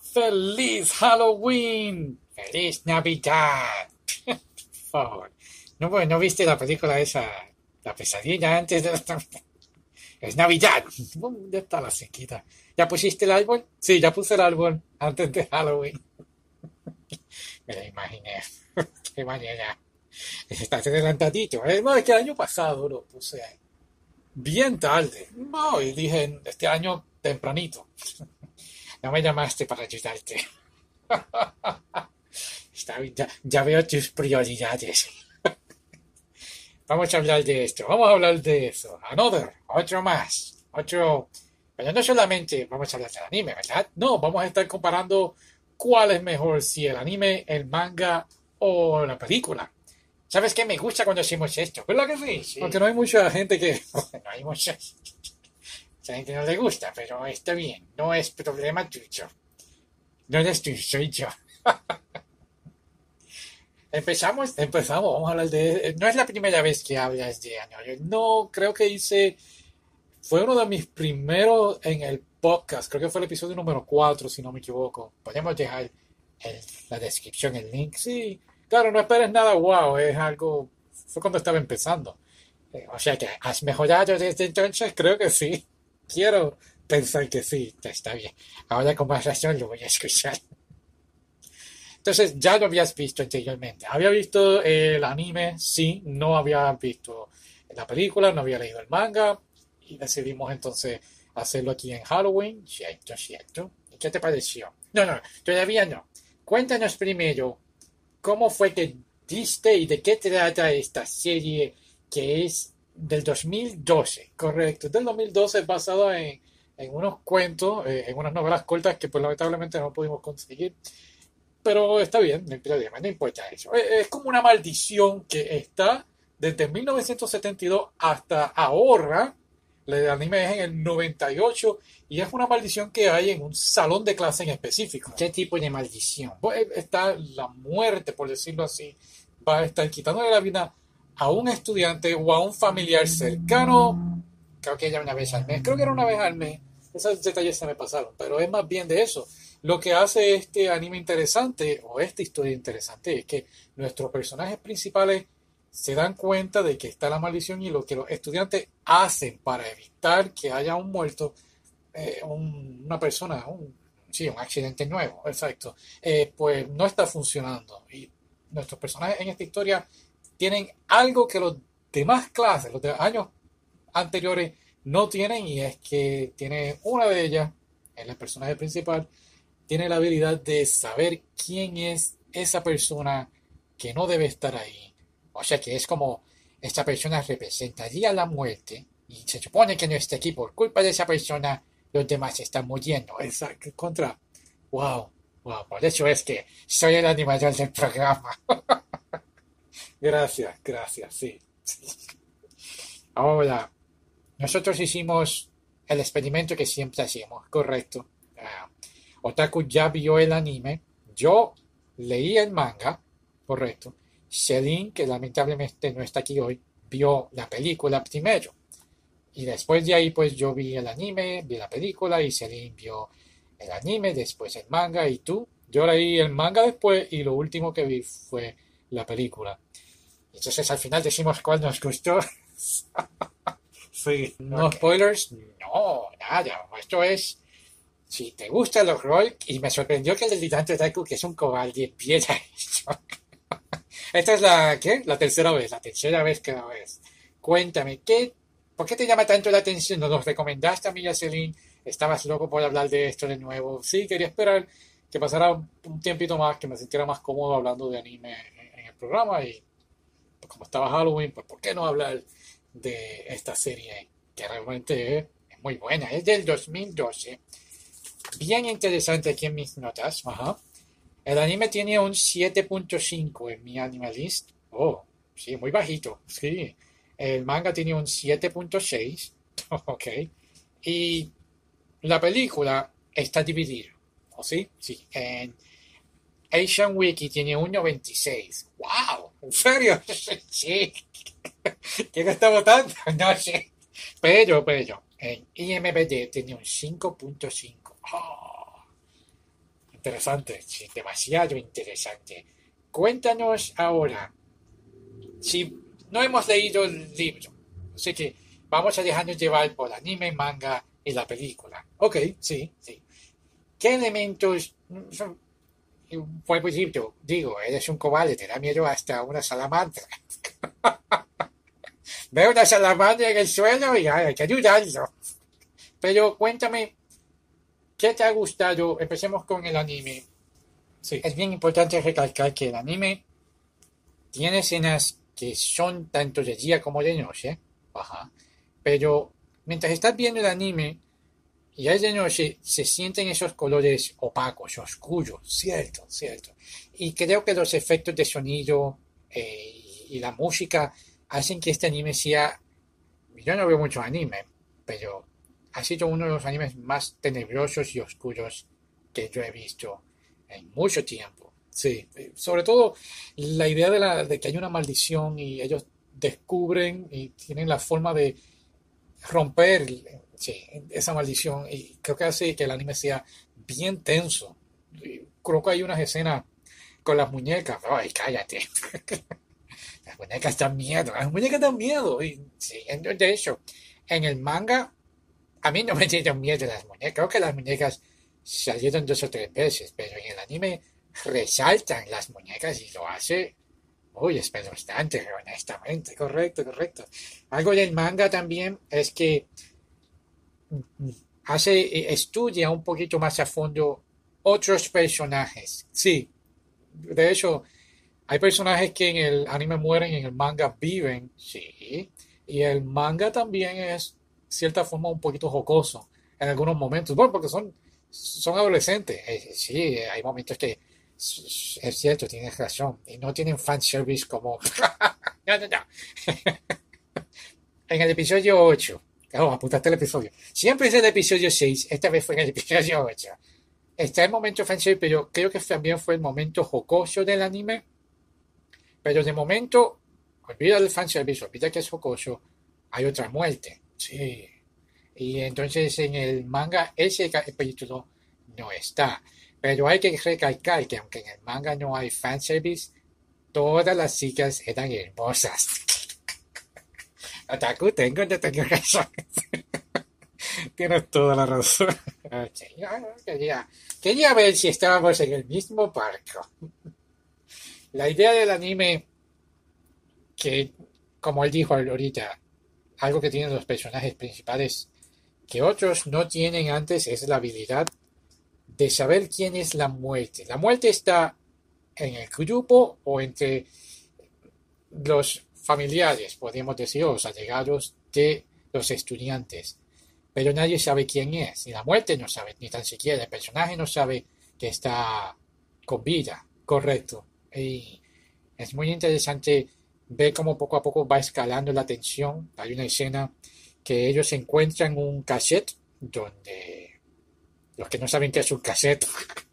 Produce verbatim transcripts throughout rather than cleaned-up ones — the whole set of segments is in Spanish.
¡Feliz Halloween! ¡Feliz Navidad! Por favor. ¿No, ¿No viste la película esa, La pesadilla antes de la Navidad? ¡Es Navidad! ¿Dónde está la sequita? ¿Ya pusiste el árbol? Sí, ya puse el árbol antes de Halloween. Me lo imaginé. Qué manera. Estás adelantadito. ¿Eh? No, es que el año pasado lo puse bien tarde. No, y dije este año tempranito. No me llamaste para ayudarte. Está bien, ya, ya veo tus prioridades. Vamos a hablar de esto. Vamos a hablar de eso. Another. Otro más. Otro. Pero no solamente vamos a hablar del anime, ¿verdad? No, vamos a estar comparando cuál es mejor, si el anime, el manga o la película. ¿Sabes qué? Me gusta cuando hacemos esto. ¿Verdad que sí? Sí. Aunque no hay mucha gente que... No hay mucha... Mucha gente no le gusta, pero está bien. No es problema tuyo. No eres tú, soy yo. Empezamos, empezamos. Vamos a hablar de... No es la primera vez que hablas de anime. No, creo que hice... Fue uno de mis primeros en el podcast. Creo que fue el episodio número cuatro, si no me equivoco. Podemos dejar en la descripción el link. Sí, claro, no esperes nada wow. Es algo... Fue cuando estaba empezando. O sea que has mejorado desde entonces. Creo que sí. Quiero pensar que sí. Está bien. Ahora con más razón lo voy a escuchar. Entonces ya lo habías visto anteriormente. Había visto el anime, sí. No había visto la película. No había leído el manga. Y decidimos entonces hacerlo aquí en Halloween. Cierto, cierto. ¿Y qué te pareció? No, no, todavía no. Cuéntanos primero cómo fue que diste y de qué trata esta serie que es del dos mil doce. Correcto, del dos mil doce, basada en, en unos cuentos, eh, en unas novelas cortas que pues lamentablemente no pudimos conseguir. Pero está bien, no hay problema, no importa eso. Es, es como una maldición que está desde mil novecientos setenta y dos hasta ahora. El anime es en el noventa y ocho y es una maldición que hay en un salón de clase en específico. ¿Qué tipo de maldición? Pues está la muerte, por decirlo así. Va a estar quitándole la vida a un estudiante o a un familiar cercano. Creo que ya una vez al mes. Creo que era una vez al mes. Esos detalles se me pasaron, pero es más bien de eso. Lo que hace este anime interesante, o esta historia interesante, es que nuestros personajes principales se dan cuenta de que está la maldición y lo que los estudiantes hacen para evitar que haya un muerto, eh, un, una persona, un, sí, un accidente nuevo, exacto, eh, pues no está funcionando. Y nuestros personajes en esta historia tienen algo que los demás clases, los de años anteriores, no tienen, y es que tiene una de ellas, el personaje principal, tiene la habilidad de saber quién es esa persona que no debe estar ahí. O sea que es como esta persona representaría la muerte y se supone que no está aquí por culpa de esa persona, los demás están muriendo. Exacto, contra. Wow, wow, por eso es que soy el animador del programa. Gracias, gracias, sí, sí. Ahora, nosotros hicimos el experimento que siempre hacemos, correcto. Uh, Otaku ya vio el anime, yo leí el manga, correcto. Celine, que lamentablemente no está aquí hoy, vio la película primero. Y después de ahí, pues yo vi el anime, vi la película y Celine vio el anime, después el manga. Y tú, yo leí el manga después y lo último que vi fue la película. Entonces al final decimos cuál nos gustó. Sí. ¿No okay. Spoilers? No, nada. Esto es... Si te gusta el horror, y me sorprendió que el delirante Otaku, que es un cobarde, viera esto. Esta es la, ¿qué? La tercera vez, la tercera vez que lo ves. Cuéntame, ¿qué, ¿por qué te llama tanto la atención? ¿Nos lo recomendaste a mí y a Celine? ¿Estabas loco por hablar de esto de nuevo? Sí, quería esperar que pasara un tiempito más, que me sintiera más cómodo hablando de anime en, en el programa. Y pues, como estaba Halloween, pues ¿por qué no hablar de esta serie? Que realmente es, es muy buena. Es del dos mil doce. Bien interesante aquí en mis notas. Ajá. El anime tiene un siete punto cinco en mi Animalist. Oh, sí, muy bajito. Sí. El manga tiene un siete punto seis. Ok. Y la película está dividida. ¿O sí? Sí. En Asian Wiki tiene un noventa y seis. ¡Wow! ¿En serio? Sí. ¿Quién está votando? No sé. Pero, pero, en I M D B tiene un cinco punto cinco. Oh. Interesante, sí, demasiado interesante. Cuéntanos ahora, si no hemos leído el libro, así que vamos a dejarnos llevar por el anime, manga y la película. Ok, sí, sí. ¿Qué elementos son? Por ejemplo, digo, eres un cobarde, te da miedo hasta una salamandra. Veo una salamandra en el suelo y hay que ayudarlo. Pero cuéntame, ¿qué te ha gustado? Empecemos con el anime. Sí, es bien importante recalcar que el anime tiene escenas que son tanto de día como de noche. Ajá. Pero mientras estás viendo el anime y es de noche, se sienten esos colores opacos, oscuros, cierto, cierto. Y creo que los efectos de sonido eh, y la música hacen que este anime sea... Yo no veo mucho anime, pero ha sido uno de los animes más tenebrosos y oscuros que yo he visto en mucho tiempo. Sí, sobre todo la idea de, la, de que hay una maldición y ellos descubren y tienen la forma de romper, sí, esa maldición, y creo que hace que el anime sea bien tenso. Creo que hay unas escenas con las muñecas. Ay, cállate. Las muñecas dan miedo, las muñecas dan miedo. Y, sí, de hecho, en el manga, a mí no me dieron miedo las muñecas. Creo que las muñecas salieron dos o tres veces, pero en el anime resaltan las muñecas y lo hace uy, espeluznante, honestamente. Correcto, correcto. Algo del manga también es que hace, estudia un poquito más a fondo otros personajes. Sí, de hecho, hay personajes que en el anime mueren y en el manga viven, sí. Y el manga también es, de cierta forma, un poquito jocoso en algunos momentos. Bueno, porque son, son adolescentes. Eh, sí, hay momentos que es cierto, tienes razón. Y no tienen fanservice como... no, no, no. En el episodio ocho. Oh, apuntaste el episodio. Siempre es el episodio seis. Esta vez fue en el episodio ocho. Está el momento fanservice, pero creo que también fue el momento jocoso del anime. Pero de momento, olvida el fanservice, olvida que es jocoso. Hay otra muerte. Sí. Y entonces en el manga ese capítulo no está. Pero hay que recalcar que aunque en el manga no hay fanservice, todas las chicas eran hermosas. Otaku, tengo, no tengo razón. Tienes toda la razón. Okay. Quería, quería ver si estábamos en el mismo barco. La idea del anime, que como él dijo ahorita, algo que tienen los personajes principales que otros no tienen antes es la habilidad de saber quién es la muerte. La muerte está en el grupo o entre los familiares, podríamos decir, o los allegados de los estudiantes. Pero nadie sabe quién es. Y la muerte no sabe, ni tan siquiera el personaje no sabe que está con vida. Correcto. Y es muy interesante ver cómo poco a poco va escalando la tensión. Hay una escena que ellos encuentran un cassette donde... Los que no saben qué es un cassette,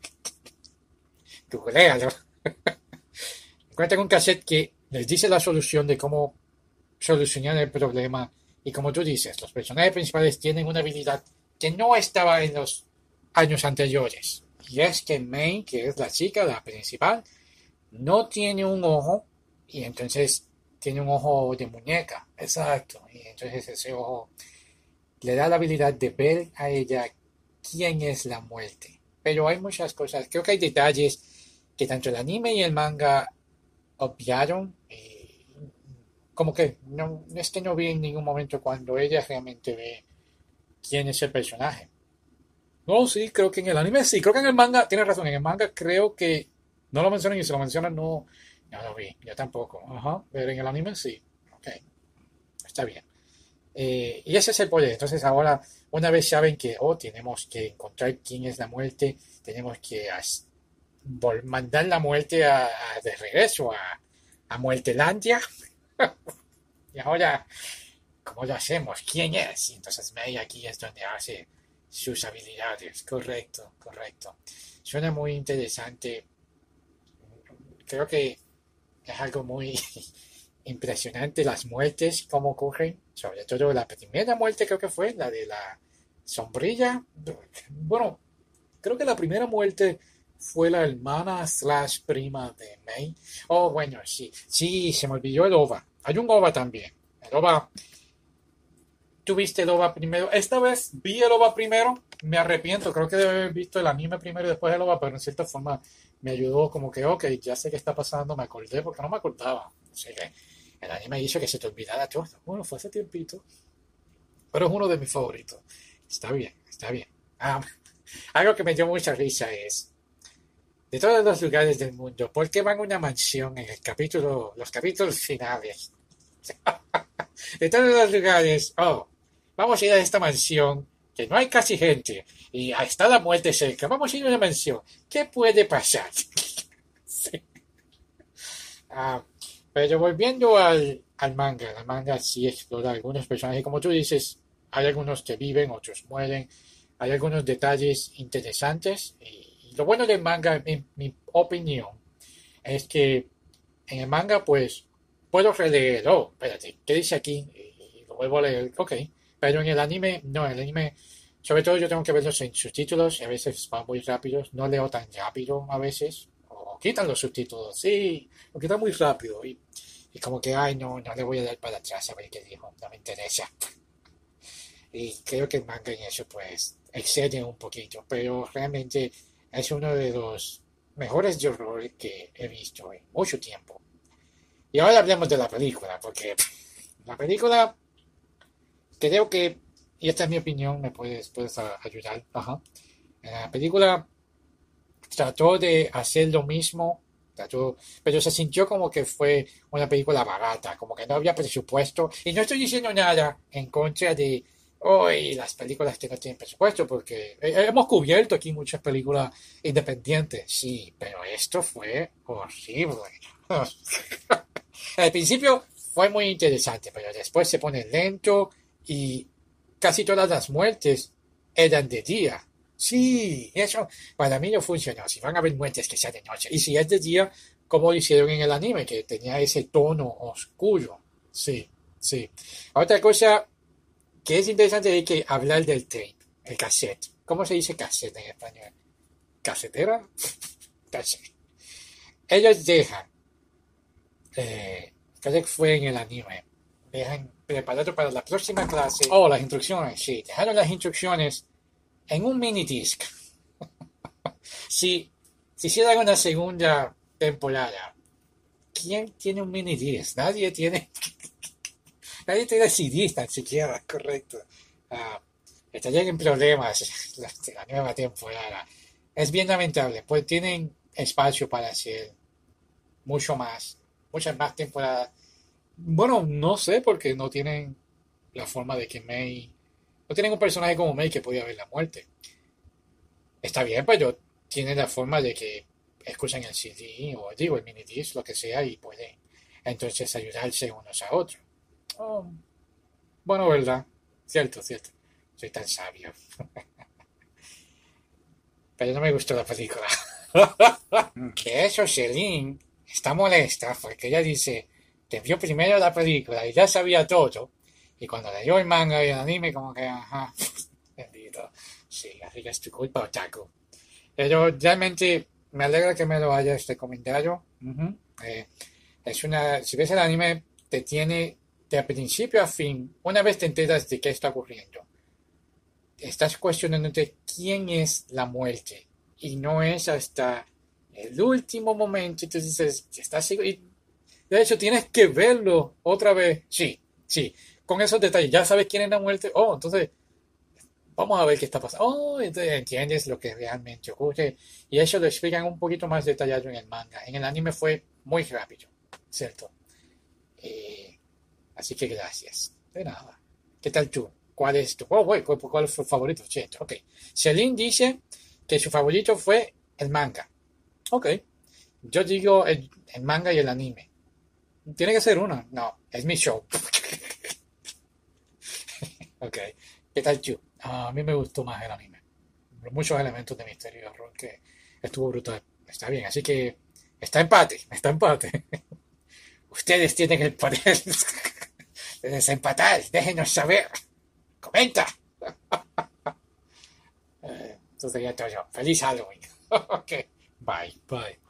googlealo. Encuentran un cassette que les dice la solución de cómo solucionar el problema. Y como tú dices, los personajes principales tienen una habilidad que no estaba en los años anteriores. Y es que Mei, que es la chica, la principal, no tiene un ojo. Y entonces tiene un ojo de muñeca. Exacto. Y entonces ese ojo le da la habilidad de ver a ella quién es la muerte. Pero hay muchas cosas, creo que hay detalles que tanto el anime y el manga obviaron. Eh, como que no, es que no vi en ningún momento cuando ella realmente ve quién es el personaje. No, sí, creo que en el anime sí, creo que en el manga, tienes razón, en el manga creo que no lo mencionan y si lo mencionan no, no lo vi, yo tampoco. Ajá, pero en el anime sí. Ok, está bien. Eh, y ese es el poder. Entonces ahora, una vez saben que, oh, tenemos que encontrar quién es la muerte, tenemos que as, vol, mandar la muerte a, a, de regreso a, a Muertelandia. Y ahora, ¿cómo lo hacemos? ¿Quién es? Y entonces Mei aquí es donde hace sus habilidades. Correcto, correcto. Suena muy interesante. Creo que es algo muy... impresionante las muertes, cómo ocurren, sobre todo la primera muerte creo que fue, la de la sombrilla. Bueno, creo que la primera muerte fue la hermana slash prima de May. Oh, bueno, sí. Sí, se me olvidó el O V A. Hay un O V A también. El O V A. ¿Tú viste el O V A primero? Esta vez vi el O V A primero. Me arrepiento. Creo que debe haber visto el anime primero y después el O V A, pero en cierta forma me ayudó como que, ok, ya sé qué está pasando. Me acordé porque no me acordaba. O sea que el anime hizo que se te olvidara todo. Bueno, fue hace tiempito. Pero es uno de mis favoritos. Está bien, está bien. Ah, algo que me dio mucha risa es, de todos los lugares del mundo, ¿por qué van a una mansión en el capítulo, los capítulos finales? De todos los lugares, oh, vamos a ir a esta mansión, que no hay casi gente, y está la muerte cerca, vamos a ir a una mansión, ¿qué puede pasar? Sí. Ah, pero volviendo al, al manga, el manga sí explora algunos personajes, como tú dices, hay algunos que viven, otros mueren, hay algunos detalles interesantes, y, y lo bueno del manga, en mi opinión, es que en el manga, pues, puedo releer, oh, espérate, ¿qué dice aquí? Y, y lo vuelvo a leer, ok, pero en el anime, no, en el anime, sobre todo yo tengo que verlos en subtítulos, y a veces van muy rápidos, no leo tan rápido a veces, o quitan los subtítulos, sí, lo quitan muy rápido, y, y como que, ay, no, no le voy a dar para atrás a ver qué dijo, no me interesa. Y creo que el manga en eso, pues, excede un poquito, pero realmente es uno de los mejores de horror que he visto en mucho tiempo. Y ahora hablemos de la película, porque la película, creo que, y esta es mi opinión, me puedes, puedes ayudar, ajá. La película trató de hacer lo mismo, trató, pero se sintió como que fue una película barata, como que no había presupuesto. Y no estoy diciendo nada en contra de hoy las películas que no tienen presupuesto, porque hemos cubierto aquí muchas películas independientes, sí, pero esto fue horrible. Al principio fue muy interesante, pero después se pone lento y casi todas las muertes eran de día. Sí, eso para mí no funcionó. Si van a haber muertes que sean de noche. Y si es de día, como lo hicieron en el anime, que tenía ese tono oscuro. Sí, sí. Otra cosa que es interesante es que hablar del tape, el cassette. ¿Cómo se dice cassette en español? ¿Casetera? Cassette. Ellos dejan, eh, creo que fue en el anime, dejan preparado para la próxima clase. Oh, las instrucciones, sí. Dejaron las instrucciones en un mini disc. Si, si hicieran una segunda temporada, ¿quién tiene un mini disc? Nadie tiene. Nadie tiene C D tan siquiera, correcto. Uh, estarían en problemas la, la nueva temporada. Es bien lamentable, pues tienen espacio para hacer mucho más, muchas más temporadas. Bueno, no sé, porque no tienen la forma de que May. No tienen un personaje como May que podía ver la muerte. Está bien, pero tienen la forma de que escuchan el C D o digo el mini disc, lo que sea, y pueden entonces ayudarse unos a otros. Oh, bueno, ¿verdad? Cierto, cierto. Soy tan sabio. Pero no me gustó la película. Que eso, Celine está molesta porque ella dice que vio primero la película y ya sabía todo. Y cuando leyó el manga y el anime, como que, ajá, bendito. Sí, así que es tu culpa, otaku. Pero realmente me alegra que me lo hayas recomendado. Uh-huh. Eh, es una, si ves el anime, te tiene de principio a fin, una vez te enteras de qué está ocurriendo, estás cuestionándote quién es la muerte. Y no es hasta el último momento. Y tú dices, ¿estás seguro? Y de hecho, tienes que verlo otra vez. Sí, sí, con esos detalles. Ya sabes quién es la muerte. Oh, entonces, vamos a ver qué está pasando. Oh, entonces entiendes lo que realmente ocurre. Y eso lo explican un poquito más detallado en el manga. En el anime fue muy rápido, ¿cierto? Eh, así que gracias. De nada. ¿Qué tal tú? ¿Cuál es tu? Oh, voy, ¿cuál, ¿cuál fue tu favorito? Cierto, ok. Celine dice que su favorito fue el manga. Ok. Yo digo el, el manga y el anime. Tiene que ser uno. No, es mi show. Ok. ¿Qué tal tú? Ah, a mí me gustó más el anime. Muchos elementos de misterio y horror que estuvo brutal. Está bien, así que está empate, está empate. Ustedes tienen el poder de desempatar. Déjenos saber. Comenta. eh, eso sería todo. Feliz Halloween. Ok. Bye. Bye.